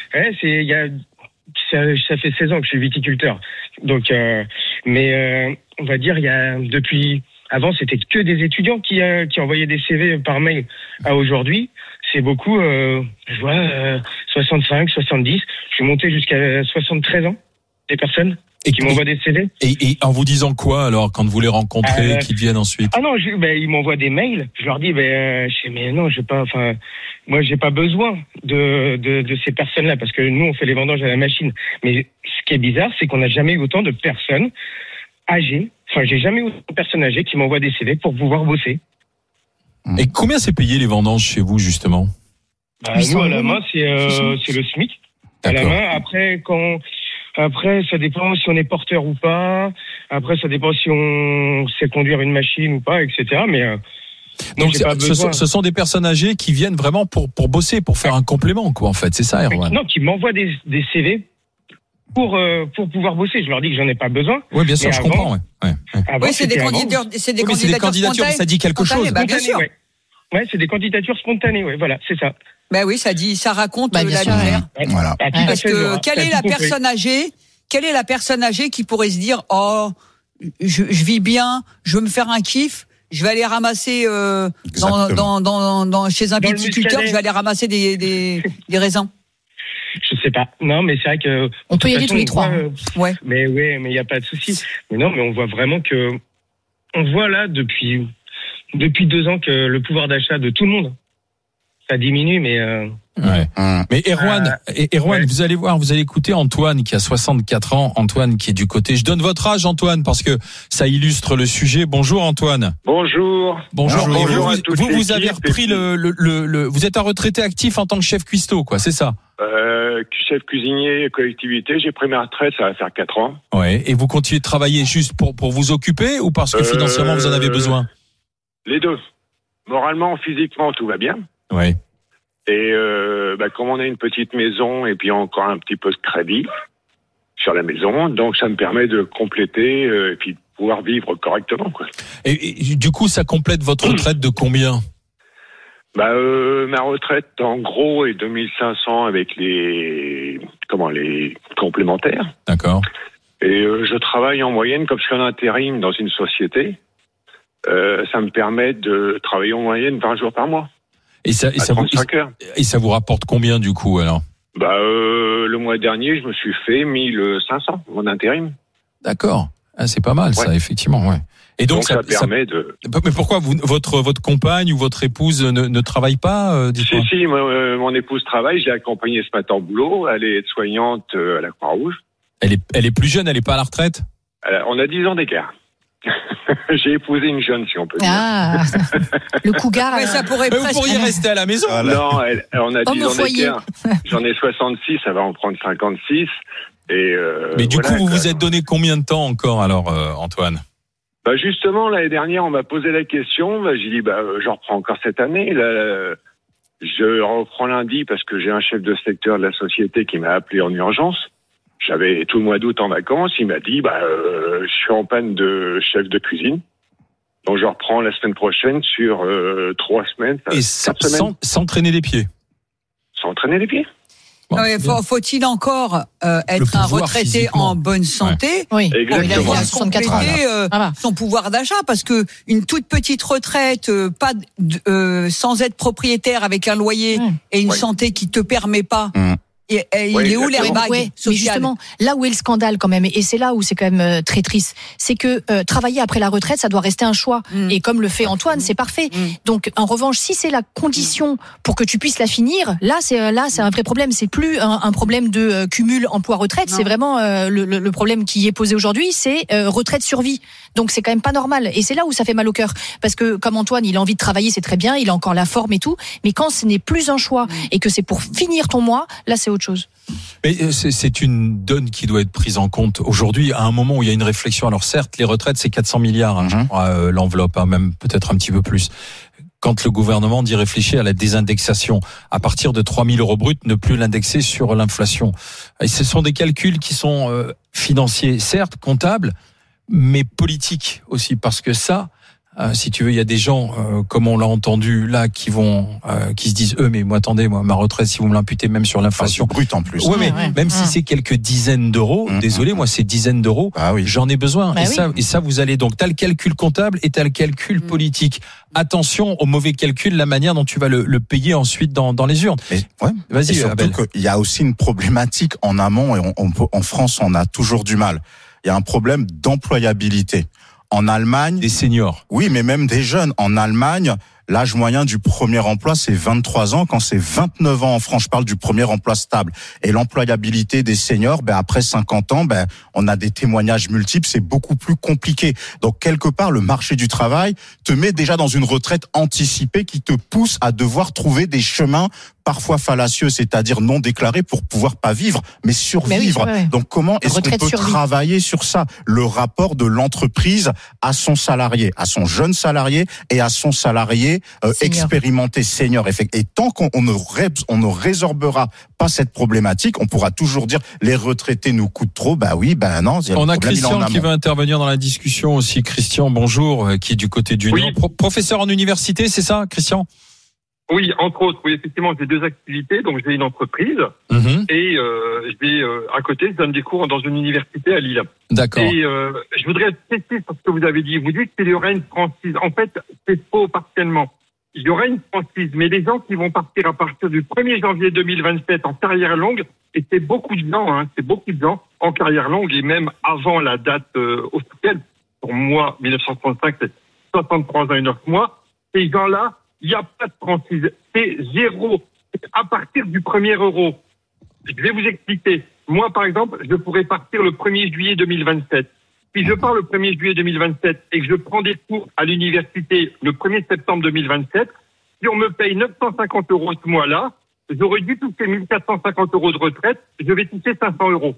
Ça fait 16 ans que je suis viticulteur. Donc, on va dire, avant, c'était que des étudiants qui envoyaient des CV par mail à aujourd'hui. C'est beaucoup, je vois, 65, 70. Je suis monté jusqu'à 73 ans, des personnes qui m'envoient des CV. Et en vous disant quoi, alors, quand vous les rencontrez, qu'ils viennent ensuite? Ah non, ils m'envoient des mails. Je leur dis, mais non, moi, j'ai pas besoin de ces personnes-là, parce que nous, on fait les vendanges à la machine. Mais ce qui est bizarre, c'est qu'on n'a jamais eu autant de personnes âgées. Enfin, j'ai jamais eu autant de personnes âgées qui m'envoient des CV pour pouvoir bosser. Et combien c'est payé les vendanges chez vous, justement? Nous, à la main, c'est le SMIC. À la main. Après, ça dépend si on est porteur ou pas. Après, ça dépend si on sait conduire une machine ou pas, etc. Mais donc, ce sont des personnes âgées qui viennent vraiment pour bosser, pour faire un complément, quoi, en fait. C'est ça, Erwan? Non, qui m'envoient des CV pour pouvoir bosser. Je leur dis que j'en ai pas besoin. Oui, bien sûr, je comprends. Oui, c'est des candidatures, ça dit quelque chose. Bien sûr. Ouais, c'est des candidatures spontanées, voilà, c'est ça. Ça raconte la misère. Voilà. Parce que quelle est la personne âgée qui pourrait se dire, je vis bien, je veux me faire un kiff, je vais aller ramasser chez un viticulteur, je vais aller ramasser des raisins. Je sais pas. Non, mais c'est vrai que on peut y aller tous les 3. Mais il y a pas de souci. Mais non, mais on voit vraiment que on voit là depuis 2 ans que le pouvoir d'achat de tout le monde, ça diminue, mais... Ouais. Mais Erwan, ouais. vous allez voir, vous allez écouter Antoine qui a 64 ans, Antoine qui est du côté. Je donne votre âge, Antoine, parce que ça illustre le sujet. Bonjour Antoine. Bonjour. Bonjour. Bonjour à toute Vous avez l'équipe. repris vous êtes un retraité actif en tant que chef cuistot, quoi, c'est ça? Chef cuisinier, collectivité, j'ai pris ma retraite, ça va faire 4 ans. Ouais. Et vous continuez de travailler juste pour vous occuper ou parce que financièrement vous en avez besoin? Les deux. Moralement, physiquement, tout va bien. Ouais. Et comme on a une petite maison et puis encore un petit peu de crédit sur la maison, donc ça me permet de compléter et puis de pouvoir vivre correctement, quoi. Et du coup, ça complète votre retraite de combien? Ma retraite, en gros, est 2500 avec les complémentaires. D'accord. Et je travaille en moyenne, comme je suis en intérim dans une société, ça me permet de travailler en moyenne 20 jours par mois. Et ça vous rapporte combien du coup alors? Le mois dernier, je me suis fait 1500 en intérim. D'accord. Ah, c'est pas mal ça, effectivement, ouais. Et donc ça permet de... Mais pourquoi votre compagne ou votre épouse ne travaille pas Si, mon épouse travaille, je l'ai accompagnée ce matin au boulot, elle est aide-soignante à la Croix-Rouge. Elle est plus jeune, elle est pas à la retraite? On a 10 ans d'écart. J'ai épousé une jeune, si on peut dire. Ah, le cougar. Ouais, ça pourrait vous pourriez rester à la maison. Non, on a 10 ans foyer. d'écart. J'en ai 66, ça va en prendre 56. Mais du coup, vous vous êtes donné combien de temps encore alors, Antoine? Justement, l'année dernière, on m'a posé la question. J'ai dit, je reprends encore cette année. Là, je reprends lundi parce que j'ai un chef de secteur de la société qui m'a appelé en urgence. J'avais tout le mois d'août en vacances. Il m'a dit, je suis en panne de chef de cuisine. Donc, je reprends la semaine prochaine sur 3 semaines. Et sans traîner les pieds. Sans traîner les pieds. Bon, faut-il encore être un retraité physiquement en bonne santé Oui. Exactement. pour 64 ans. compléter son pouvoir d'achat? Parce que une toute petite retraite, sans être propriétaire avec un loyer et une santé qui te permet pas. Et il est où l'airbag mais justement, là où est le scandale quand même, et c'est là où c'est quand même très triste, c'est que travailler après la retraite, ça doit rester un choix. Et comme le fait Antoine, c'est parfait. Donc, en revanche, si c'est la condition pour que tu puisses la finir, là c'est un vrai problème. C'est plus un problème de cumul emploi-retraite. C'est vraiment le problème qui est posé aujourd'hui, c'est retraite-survie. Donc, c'est quand même pas normal. Et c'est là où ça fait mal au cœur. Parce que, comme Antoine, il a envie de travailler, c'est très bien, il a encore la forme et tout. Mais quand ce n'est plus un choix et que c'est pour finir ton mois, là, c'est autre chose. Mais c'est une donne qui doit être prise en compte aujourd'hui, à un moment où il y a une réflexion. Alors certes, les retraites, c'est 400 milliards, je crois, l'enveloppe, même peut-être un petit peu plus. Quand le gouvernement dit réfléchir à la désindexation, à partir de 3 000 euros bruts, ne plus l'indexer sur l'inflation. Et ce sont des calculs qui sont financiers, certes, comptables, mais politiques aussi, parce que ça... si tu veux, il y a des gens, comme on l'a entendu là, qui se disent mais moi attendez, ma retraite, si vous me l'imputez même sur l'inflation brute en plus. Même si c'est quelques dizaines d'euros, désolé, moi ces dizaines d'euros, j'en ai besoin. Et ça, vous allez donc, t'as le calcul comptable et t'as le calcul politique. Attention au mauvais calcul, la manière dont tu vas le payer ensuite dans les urnes. Vas-y. Et surtout qu'il y a aussi une problématique en amont et en France, on a toujours du mal. Il y a un problème d'employabilité. En Allemagne, des seniors. Oui, mais même des jeunes. En Allemagne, l'âge moyen du premier emploi, c'est 23 ans. Quand c'est 29 ans en France, je parle du premier emploi stable. Et l'employabilité des seniors, après 50 ans, on a des témoignages multiples, c'est beaucoup plus compliqué. Donc, quelque part, le marché du travail te met déjà dans une retraite anticipée qui te pousse à devoir trouver des chemins parfois fallacieux, c'est-à-dire non déclarés pour pouvoir pas vivre, mais survivre. Donc, comment est-ce qu'on peut travailler sur ça? Le rapport de l'entreprise à son salarié, à son jeune salarié et à son salarié expérimenté senior. Et tant qu'on ne résorbera pas cette problématique, on pourra toujours dire les retraités nous coûtent trop. Non. On a Christian qui va intervenir dans la discussion aussi. Christian, bonjour, qui est du côté du Nord. Professeur en université, c'est ça, Christian? Oui, entre autres, oui, effectivement, j'ai 2 activités. Donc, j'ai une entreprise et à côté, je donne des cours dans une université à Lille. D'accord. Et je voudrais tester sur ce que vous avez dit. Vous dites qu'il y aurait une franchise. En fait, c'est faux partiellement. Il y aura une franchise, mais les gens qui vont partir à partir du 1er janvier 2027 en carrière longue, et c'est beaucoup de gens en carrière longue et même avant la date officielle, pour moi, 1935, c'est 63 ans et 9 mois. Ces gens-là, il n'y a pas de franchise. C'est zéro. C'est à partir du 1er euro. Je vais vous expliquer. Moi, par exemple, je pourrais partir le 1er juillet 2027. Si je pars le 1er juillet 2027 et que je prends des cours à l'université le 1er septembre 2027, si on me paye 950 € ce mois-là, j'aurais dû toucher 1450 € de retraite, je vais toucher 500 €.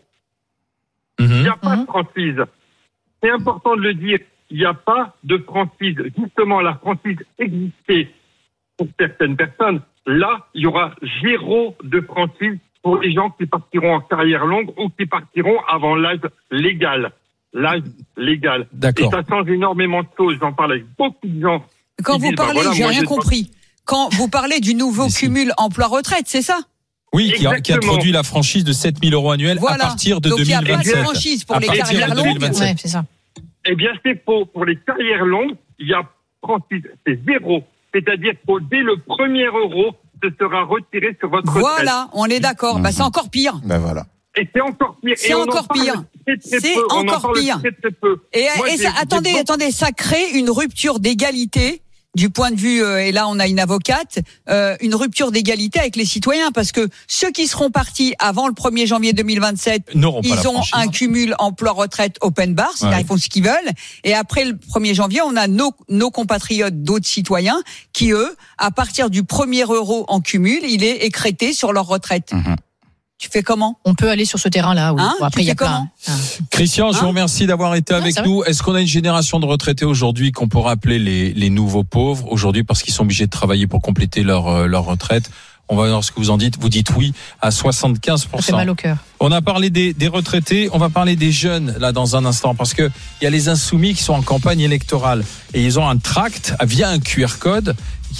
Il n'y a pas de franchise. C'est important de le dire. Il n'y a pas de franchise. Justement, la franchise existait pour certaines personnes. Là, il y aura zéro de franchise pour les gens qui partiront en carrière longue ou qui partiront avant l'âge légal. L'âge légal. D'accord. Et ça change énormément de choses. J'en parle avec beaucoup de gens. Quand vous parlez, j'ai rien compris. Quand vous parlez du nouveau cumul emploi-retraite, c'est ça? Oui, qui introduit la franchise de 7 000 € annuels à partir de 2027. Donc il n'y a pas de franchise pour les carrières longues. Ouais, c'est ça. Eh bien, c'est faux. Pour les carrières longues, il y a franchise. C'est zéro. C'est-à-dire que dès le 1er euro, ce sera retiré sur votre retraite. Voilà, on est d'accord. Bah, c'est encore pire. Ben voilà. Et c'est encore pire. C'est encore pire. C'est encore pire. Et ça, attendez, ça crée une rupture d'égalité du point de vue, et là on a une avocate, une rupture d'égalité avec les citoyens, parce que ceux qui seront partis avant le 1er janvier 2027, ils ont un cumul emploi-retraite open bar, c'est-à-dire ils font ce qu'ils veulent, et après le 1er janvier, on a nos compatriotes d'autres citoyens qui, eux, à partir du 1er euro en cumul, il est écrété sur leur retraite. Tu fais comment? On peut aller sur ce terrain-là, oui. Bon, après, il y a plein. Christian, je vous remercie d'avoir été avec nous. Est-ce qu'on a une génération de retraités aujourd'hui qu'on pourrait appeler les nouveaux pauvres aujourd'hui parce qu'ils sont obligés de travailler pour compléter leur retraite? On va voir ce que vous en dites. Vous dites oui à 75%. Ça fait mal au cœur. On a parlé des retraités. On va parler des jeunes là dans un instant parce que il y a les insoumis qui sont en campagne électorale et ils ont un tract via un QR code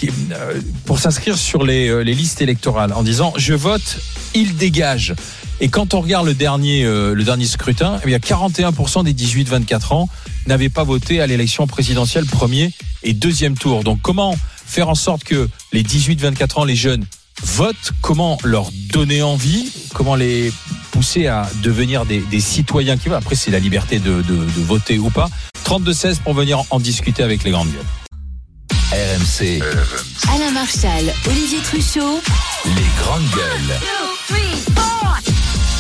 pour s'inscrire sur les listes électorales en disant je vote, il dégage. Et quand on regarde le dernier scrutin, il y a 41% des 18-24 ans n'avaient pas voté à l'élection présidentielle premier et deuxième tour. Donc comment faire en sorte que les 18-24 ans, les jeunes votent, comment leur donner envie, comment les pousser à devenir des citoyens qui veulent. Après, c'est la liberté de voter ou pas. 32-16 pour venir en discuter avec les grandes gueules. RMC. Alain Marchal, Olivier Truchot. Les grandes gueules. 2, 3, 4.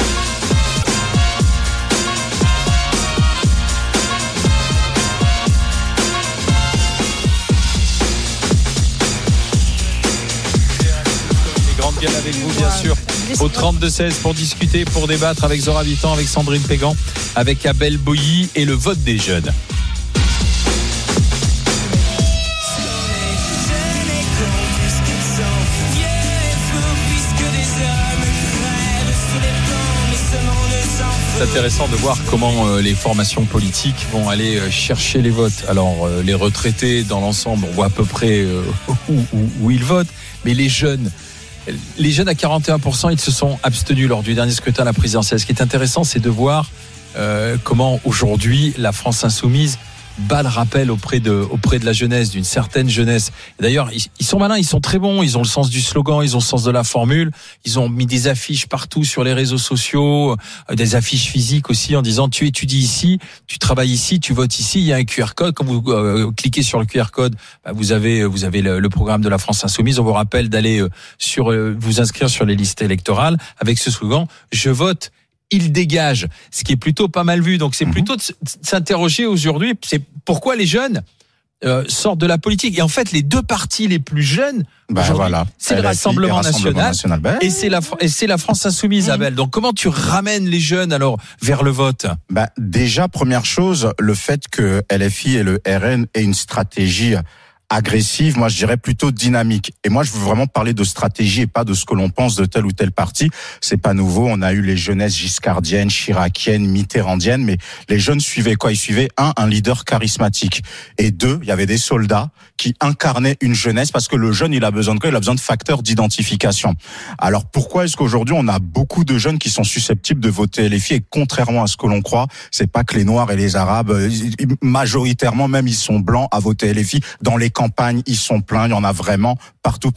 Bien avec vous bien sûr au 32-16 pour discuter, pour débattre avec Zora Vitan, avec Sandrine Pégan, avec Abel Boilly et le vote des jeunes. C'est intéressant de voir comment les formations politiques vont aller chercher les votes. Alors les retraités dans l'ensemble, on voit à peu près où ils votent, mais les jeunes à 41%, ils se sont abstenus lors du dernier scrutin à la présidentielle. Ce qui est intéressant, c'est de voir comment aujourd'hui la France insoumise bat le rappel auprès de la jeunesse, d'une certaine jeunesse. Et d'ailleurs, ils sont malins, ils sont très bons, ils ont le sens du slogan, ils ont le sens de la formule. Ils ont mis des affiches partout sur les réseaux sociaux, des affiches physiques aussi en disant tu étudies ici, tu travailles ici, tu votes ici. Il y a un QR code. Quand vous cliquez sur le QR code, vous avez le programme de la France insoumise. On vous rappelle d'aller vous inscrire sur les listes électorales avec ce slogan je vote, il dégage, ce qui est plutôt pas mal vu. Donc c'est plutôt de s'interroger aujourd'hui, c'est pourquoi les jeunes sortent de la politique. Et en fait, les deux partis les plus jeunes, c'est le Rassemblement national et c'est la France insoumise, Abel. Donc comment tu ramènes les jeunes alors vers le vote? Déjà, première chose, le fait que LFI et le RN aient une stratégie agressive, moi je dirais plutôt dynamique. Et moi je veux vraiment parler de stratégie et pas de ce que l'on pense de tel ou tel parti. C'est pas nouveau, on a eu les jeunesses giscardiennes, chiraciennes, mitterrandiennes, mais les jeunes suivaient quoi? Ils suivaient un leader charismatique. Et deux, il y avait des soldats qui incarnaient une jeunesse parce que le jeune, il a besoin de quoi? Il a besoin de facteurs d'identification. Alors pourquoi est-ce qu'aujourd'hui on a beaucoup de jeunes qui sont susceptibles de voter LFI et contrairement à ce que l'on croit, c'est pas que les Noirs et les Arabes, majoritairement même ils sont blancs à voter LFI dans les campagnes, ils sont pleins, il y en a vraiment partout.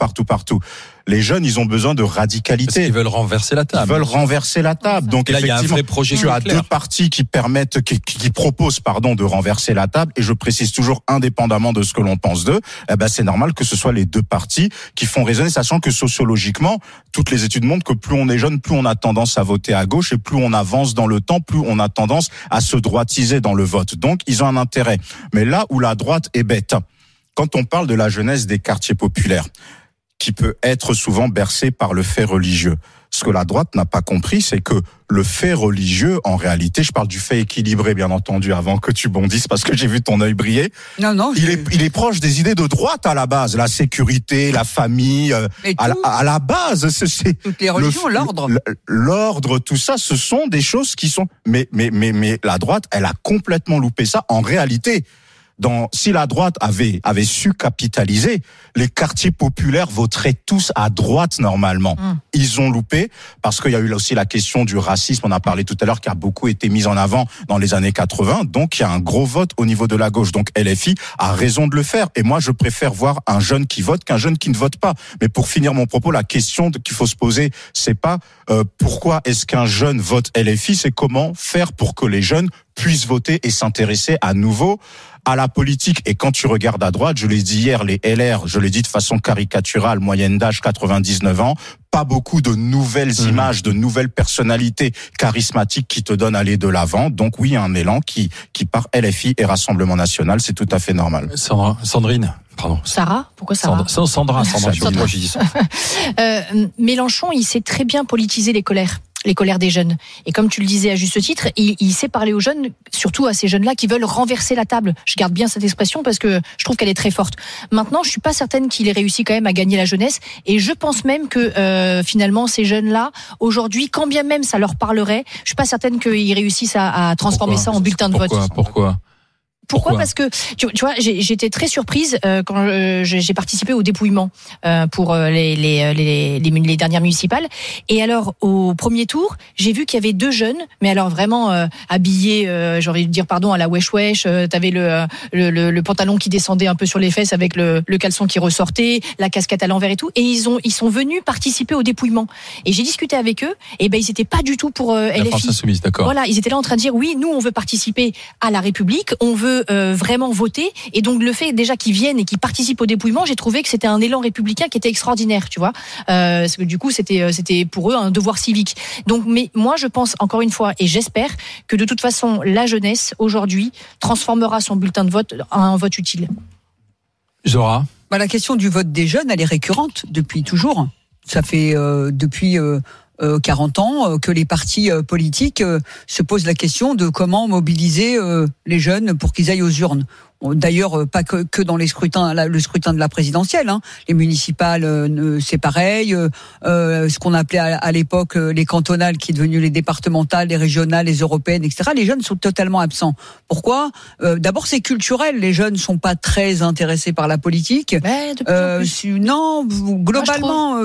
Les jeunes, ils ont besoin de radicalité. Parce qu'ils veulent renverser la table. Ils veulent renverser la table. Donc là, il y a un effectivement, vrai projet tu as clair. 2 partis qui proposent de renverser la table. Et je précise toujours, indépendamment de ce que l'on pense d'eux, c'est normal que ce soit les 2 partis qui font résonner, sachant que sociologiquement, toutes les études montrent que plus on est jeune, plus on a tendance à voter à gauche, et plus on avance dans le temps, plus on a tendance à se droitiser dans le vote. Donc, ils ont un intérêt. Mais là où la droite est bête, quand on parle de la jeunesse des quartiers populaires, qui peut être souvent bercée par le fait religieux. Ce que la droite n'a pas compris, c'est que le fait religieux, en réalité, je parle du fait équilibré, bien entendu, avant que tu bondisses, parce que j'ai vu ton œil briller. Non. Il est proche des idées de droite à la base, la sécurité, la famille, à la base, c'est toutes les religions, l'ordre, tout ça, ce sont des choses qui sont. Mais la droite, elle a complètement loupé ça. En réalité, si la droite avait su capitaliser, les quartiers populaires voteraient tous à droite normalement. Ils ont loupé parce qu'il y a eu aussi la question du racisme, on a parlé tout à l'heure, qui a beaucoup été mise en avant dans les années 80. Donc il y a un gros vote au niveau de la gauche. Donc LFI a raison de le faire. Et moi, je préfère voir un jeune qui vote qu'un jeune qui ne vote pas. Mais pour finir mon propos, la question qu'il faut se poser, c'est pas pourquoi est-ce qu'un jeune vote LFI, c'est comment faire pour que les jeunes puissent voter et s'intéresser à nouveau à la politique. Et quand tu regardes à droite, je l'ai dit hier, les LR, je l'ai dit de façon caricaturale, moyenne d'âge 99 ans, pas beaucoup de nouvelles images, de nouvelles personnalités charismatiques qui te donnent à aller de l'avant. Donc oui, un élan qui part LFI et Rassemblement National, c'est tout à fait normal. Sandrine. Pardon. Sarah, pourquoi Sarah? Sandra, moi j'ai dit ça. Mélenchon, il sait très bien politiser les colères des jeunes. Et comme tu le disais à juste titre, il sait parler aux jeunes, surtout à ces jeunes-là qui veulent renverser la table. Je garde bien cette expression parce que je trouve qu'elle est très forte. Maintenant, je suis pas certaine qu'il ait réussi quand même à gagner la jeunesse. Et je pense même que finalement, ces jeunes-là, aujourd'hui, quand bien même ça leur parlerait, je suis pas certaine qu'ils réussissent à transformer ça en bulletin de vote. Pourquoi ? Parce que tu vois, j'étais très surprise quand j'ai participé au dépouillement pour les dernières municipales. Et alors au premier tour, j'ai vu qu'il y avait 2 jeunes, mais alors vraiment habillés, j'ai envie de dire pardon, à la wesh wesh. T'avais le pantalon qui descendait un peu sur les fesses avec le caleçon qui ressortait, la casquette à l'envers et tout. Et ils sont venus participer au dépouillement. Et j'ai discuté avec eux. Et ben ils étaient pas du tout pour LFI. La France Insoumise, d'accord. Voilà, ils étaient là en train de dire oui, nous on veut participer à la République, on veut vraiment voter. Et donc le fait déjà qu'ils viennent et qu'ils participent au dépouillement, j'ai trouvé que c'était un élan républicain qui était extraordinaire, tu vois. Parce que du coup c'était pour eux un devoir civique. Donc mais moi je pense encore une fois et j'espère que de toute façon la jeunesse aujourd'hui transformera son bulletin de vote en un vote utile. Zora. La question du vote des jeunes, elle est récurrente depuis toujours. Ça fait depuis 40 ans que les partis politiques se posent la question de comment mobiliser les jeunes pour qu'ils aillent aux urnes. D'ailleurs, pas que dans les scrutins, le scrutin de la présidentielle, hein. Les municipales, c'est pareil. Ce qu'on appelait à l'époque les cantonales, qui est devenu les départementales, les régionales, les européennes, etc. Les jeunes sont totalement absents. Pourquoi ? D'abord, c'est culturel. Les jeunes sont pas très intéressés par la politique. Non, globalement.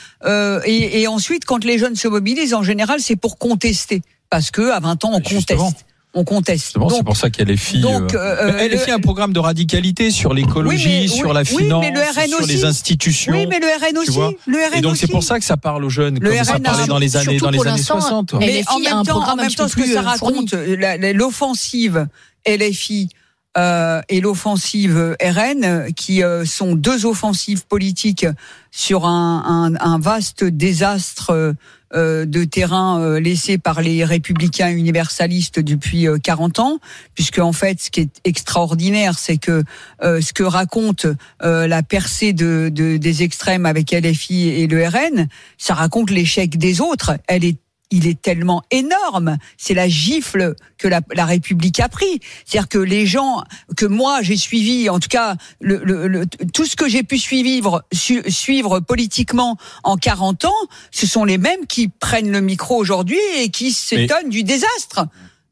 Et ensuite, quand les jeunes se mobilisent, en général, c'est pour contester. Parce que à 20 ans, on conteste. On conteste. C'est pour ça qu'il y a les filles. LFI a un programme de radicalité sur l'écologie, sur la finance, sur les institutions. Oui, mais le RN aussi. Et donc c'est pour ça que ça parle aux jeunes, comme ça parlait dans les années 60. Mais en même temps, ce que ça raconte, l'offensive LFI et l'offensive RN, qui sont 2 offensives politiques sur un vaste désastre de terrain laissé par les républicains universalistes depuis 40 ans, puisque en fait ce qui est extraordinaire, c'est que ce que raconte la percée des extrêmes avec LFI et le RN, ça raconte l'échec des autres. Il est tellement énorme, c'est la gifle que la République a pris. C'est-à-dire que les gens que moi j'ai suivis, en tout cas tout ce que j'ai pu suivre politiquement en 40 ans, ce sont les mêmes qui prennent le micro aujourd'hui et qui s'étonnent du désastre.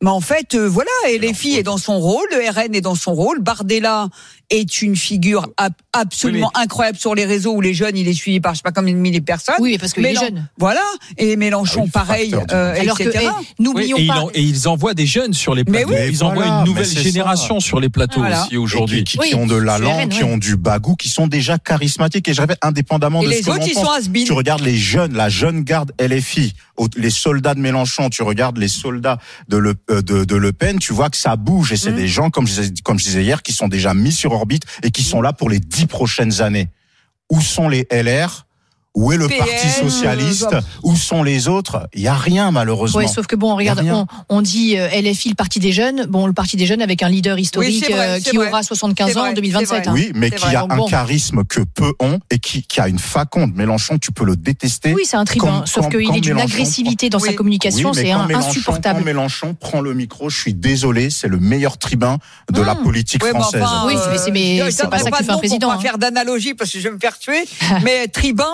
Mais en fait, voilà, LFI est dans son rôle, le RN est dans son rôle, Bardella est une figure absolument incroyable sur les réseaux où les jeunes, il est suivi par je sais pas combien de milliers de personnes. Oui, parce qu'il est jeune. Voilà, et Mélenchon pareil, alors etc. N'oublions pas. Et ils envoient des jeunes sur les plateaux. Ils envoient une nouvelle génération sur les plateaux aussi aujourd'hui. Qui ont de l'allant, qui ont du bagou, qui sont déjà charismatiques. Et je répète, indépendamment de ce que l'on pense. Les autres, ils sont has-been. Tu regardes les jeunes, la jeune garde LFI, les soldats de Mélenchon, tu regardes les soldats de Le Pen, tu vois que ça bouge. Et c'est des gens, comme je disais hier, qui sont déjà mis sur orbite et qui sont là pour les 10 prochaines années. Où sont les LR ? Où est le Parti Socialiste ? Où sont les autres ? Il y a rien, malheureusement. Oui, sauf que bon, regarde, on dit LFI, le Parti des Jeunes. Bon, le Parti des Jeunes avec un leader historique qui aura 75 ans en 2027. Oui, mais qui a un charisme que peu ont et qui a une faconde. Mélenchon, tu peux le détester. Oui, c'est un tribun. Sauf qu'il est d'une agressivité dans sa communication, c'est insupportable. Quand Mélenchon prend le micro, je suis désolé, c'est le meilleur tribun de la politique française. Oui, mais c'est pas ça qui fait un président. On va faire d'analogie parce que je vais me faire tuer. Mais tribun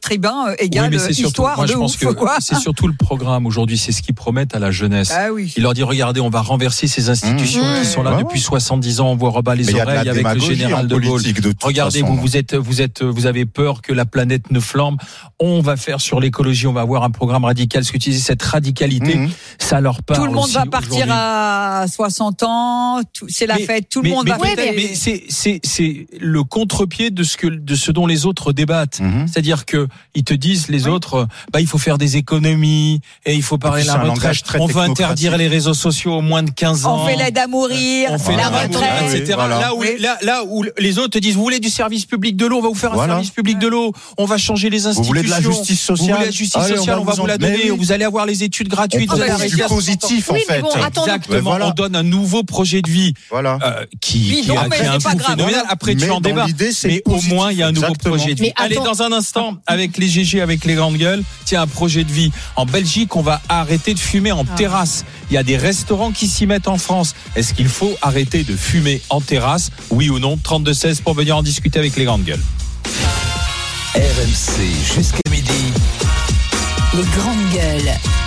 égale histoire moi, de je pense ouf, quoi. C'est surtout le programme aujourd'hui, c'est ce qu'ils promettent à la jeunesse. Il leur dit, regardez, on va renverser ces institutions qui sont là depuis 70 ans, on voit rebat les oreilles avec le général de Gaulle. Regardez, vous avez peur que la planète ne flambe. On va faire sur l'écologie, on va avoir un programme radical. Ce que tu disais, cette radicalité, ça leur parle. Tout le monde va partir à 60 ans, c'est la fête, tout le monde va fêter. Mais c'est le contre-pied de ce dont les autres débattent. C'est-à-dire que ils te disent les autres, il faut faire des économies et il faut parler de la retraite. On veut interdire les réseaux sociaux aux moins de 15 ans. On fait l'aide à mourir, on fait la retraite, etc. Là où les autres te disent, vous voulez du service public de l'eau, on va vous faire un service public de l'eau. On va changer les institutions. Vous voulez de la justice sociale. Vous voulez la justice sociale, on va vous la donner. Vous allez avoir les études gratuites. Du positif, en fait. Exactement. On donne un nouveau projet de vie qui a un coût phénoménal. Après, tu en débats. Mais au moins, il y a un nouveau projet de vie. Allez, dans un instant, avec les GG, avec les grandes gueules, tiens, un projet de vie. En Belgique, on va arrêter de fumer en terrasse. Il y a des restaurants qui s'y mettent en France. Est-ce qu'il faut arrêter de fumer en terrasse ? Oui ou non ? 32-16 pour venir en discuter avec les grandes gueules. RMC jusqu'à midi. Les grandes gueules.